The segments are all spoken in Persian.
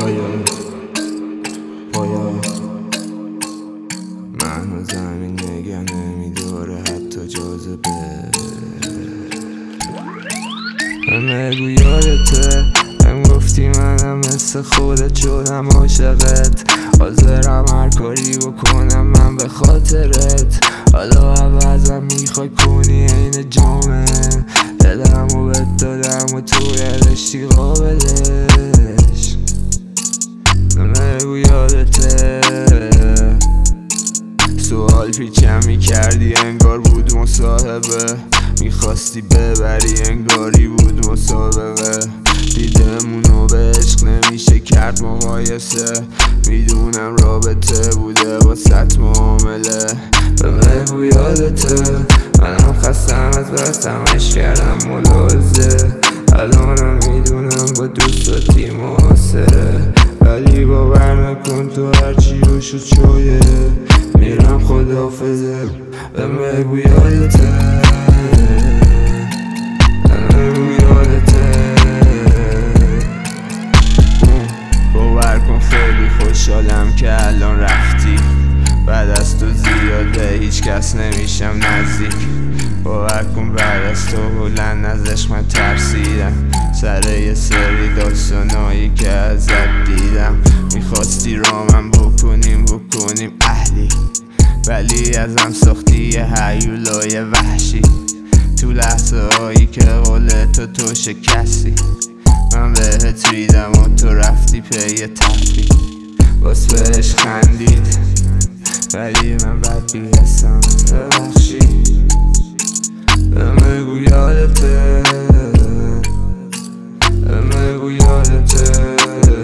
باید من و زمین نگه نمیداره حتی جاذبه. بگو یادته هم گفتی منم مثل خودت شدم عاشقت، حاضرم هر کاری بکنم من به خاطرت. حالا عوضم میخوای کنی عین جامعه، دلمو بهت دادم و تو یادشی قابلش. بگو یادته سوال پیچم میکردی انگار بود مصاحبه، میخواستی ببری انگاری بود مسابقه. دیدمونو به عشق نمیشه کرد مقایسه، میدونم رابطه بوده واسط معامله. بگو یادته منم خستم از بستم عشق کردم ملاحظه، الانم میدونم با دوستاتی موثره، ولی باور نکن تو هرچی رو شد شایه میرم خداحافظه. بگو یادته باور کن خیلی خوشحالم که الان رفتی، بعد از تو زیاده هیچ کس نمیشم نزدیک. باور کن بعد از تو بلند از عشق من ترسیدم، سر یه سری داستانایی که ازت دیدم. میخواستی رامم بکنیم اهلی، ولی ازم ساختی یه هیولای وحشی. تو لحظه هایی که قول تو شکستی، من بهت ریدم و تو رفتی پی تفریح. باز بهش خندید ولی من بدبی هستم ببخشی. بگو یادته بگو یادته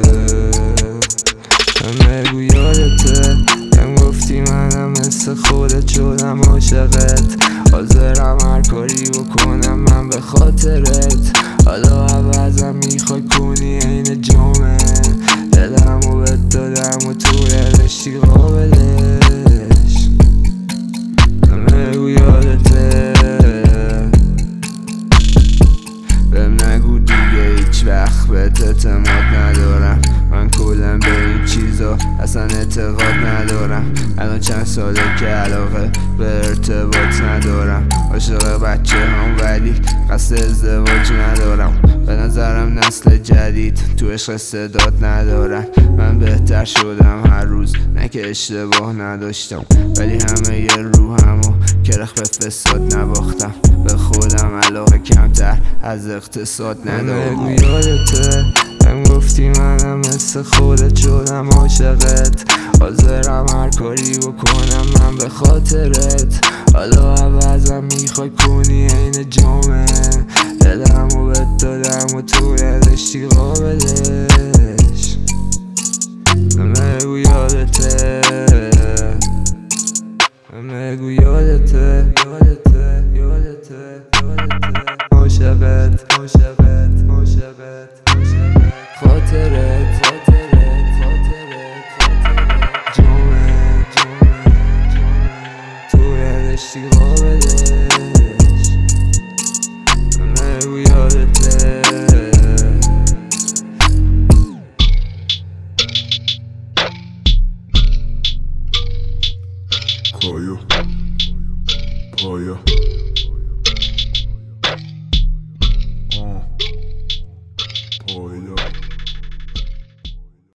بگو یادته هم گفتی منم مثل خودت شدم عاشقت، حاضرم هر کاری بکنم من به خاطرت. حالا عوضم میخوای کنی عین جامعه، دلمو بهت دادم و تو یادشی قابلش. بگو یادته بهم نگو دیگه هیچ وقت بهت اعتماد ندارم، من کلا به این چیزا اصلا اعتقاد ندارم. الان چند ساله که علاقه به ارتباط ندارم، عاشق بچه هم ولی قصد ازدواج ندارم. به نظرم نسل جدید تو عشق استعداد ندارم. من بهتر شدم هر روز نه که اشتباه نداشتم، ولی همه یه روحمو کرخ به فساد نباختم. به خودم علاقه کمتر از اقتصاد ندارم. بگو یادته هم گفتی منم مثل خودت شدم عاشقت، حاضرم هر کاری بکنم من به خاطرت. حالا عوضم میخوای کنی عین جامعه، دلمو بهت دادم و تو یادشی قابلش. بگو یادته بگو یادته عاشقت